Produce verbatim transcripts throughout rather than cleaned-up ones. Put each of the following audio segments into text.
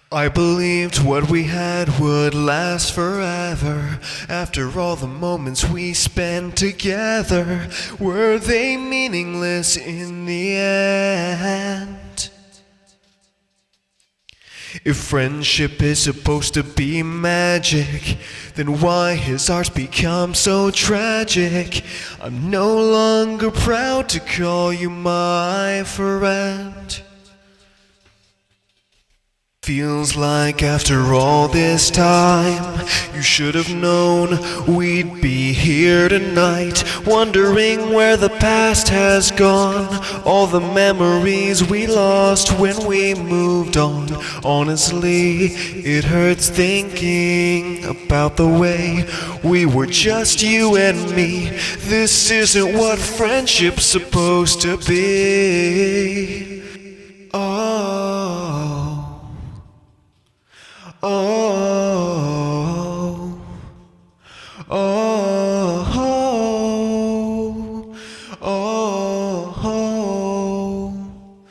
I believed what we had would last forever. After all the moments we spent together, were they meaningless in the end? If friendship is supposed to be magic, then why has ours become so tragic? I'm no longer proud to call you my friend. Feels like after all this time, you should have known we'd be here tonight, wondering where the past has gone, all the memories we lost when we moved on. Honestly, it hurts thinking about the way we were just you and me. This isn't what friendship's supposed to be. Oh. Oh, oh, oh, oh.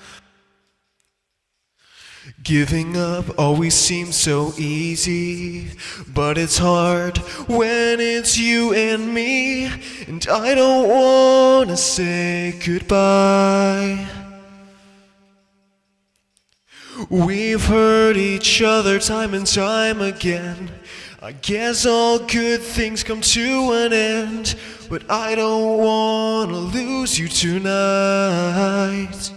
Giving up always seems so easy, but it's hard when it's you and me, and I don't wanna say goodbye. We've hurt each other time and time again. I guess all good things come to an end, but I don't wanna lose you tonight.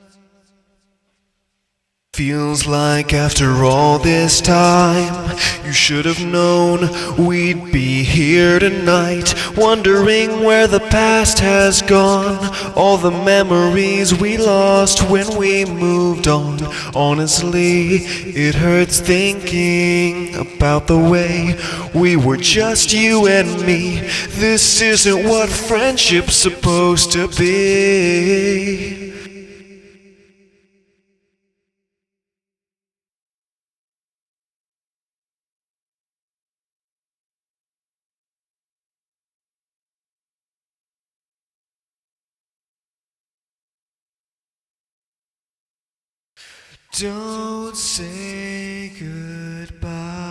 Feels like after all this time, you should have known we'd be here tonight, wondering where the past has gone, all the memories we lost when we moved on. Honestly, it hurts thinking about the way we were just you and me. This isn't what friendship's supposed to be. Don't say goodbye.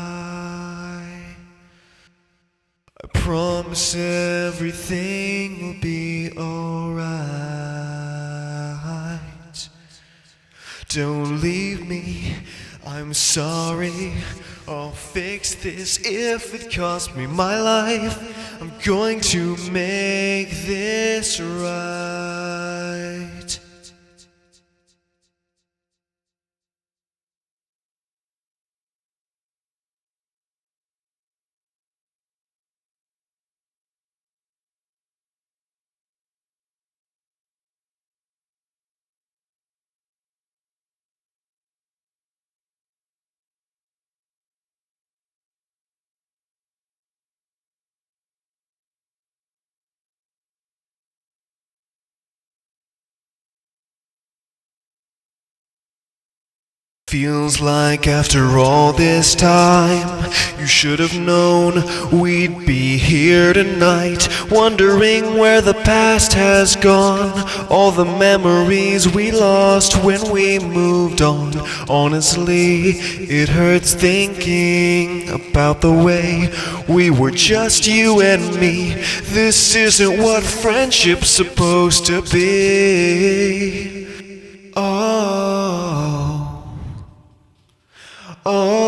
I promise everything will be alright. Don't leave me, I'm sorry. I'll fix this if it costs me my life. I'm going to make this right. Feels like after all this time, you should have known we'd be here tonight, wondering where the past has gone, all the memories we lost when we moved on. Honestly, it hurts thinking about the way we were just you and me. This isn't what friendship's supposed to be. Oh. Oh.